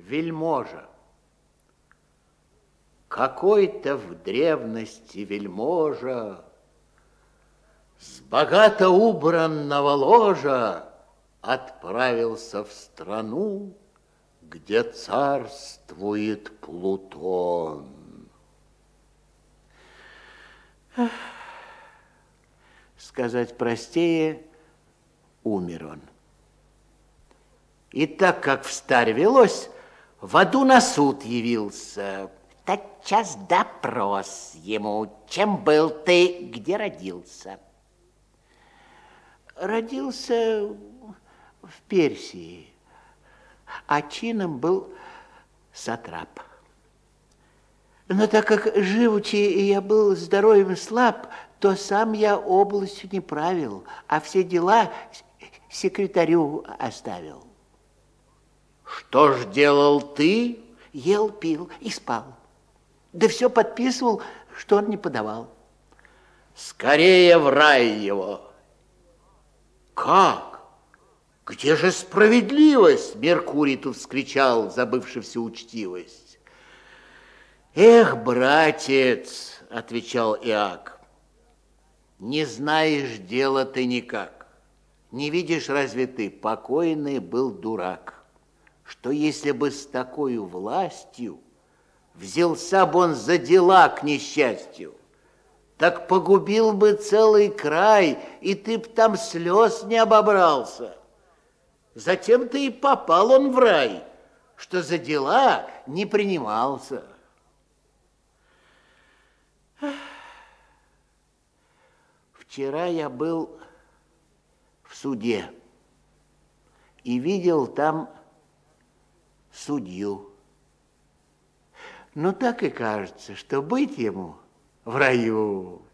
вельможа. Какой-то в древности вельможа с богато убранного ложа отправился в страну, где царствует Плутон. Сказать простее, умер он. И так как встарь велось, в аду на суд явился. Тотчас допрос ему: чем был ты, где родился? Родился в Персии, а чином был сатрап. Но так как живучи я был здоровьем слаб, то сам я областью не правил, а все дела секретарю оставил. Что ж делал ты? Ел, пил и спал. Да все подписывал, что он не подавал. Скорее в рай его. Как? Где же справедливость? Меркурий тут вскричал, забывши всю учтивость. Эх, братец, отвечал Иак, не знаешь дела ты никак. Не видишь, разве ты, покойный был дурак, что если бы с такою властью взялся бы он за дела к несчастью, так погубил бы целый край, и ты б там слез не обобрался. Затем-то и попал он в рай, что за дела не принимался. Вчера я был в суде и видел там судью. Но так и кажется, что быть ему в раю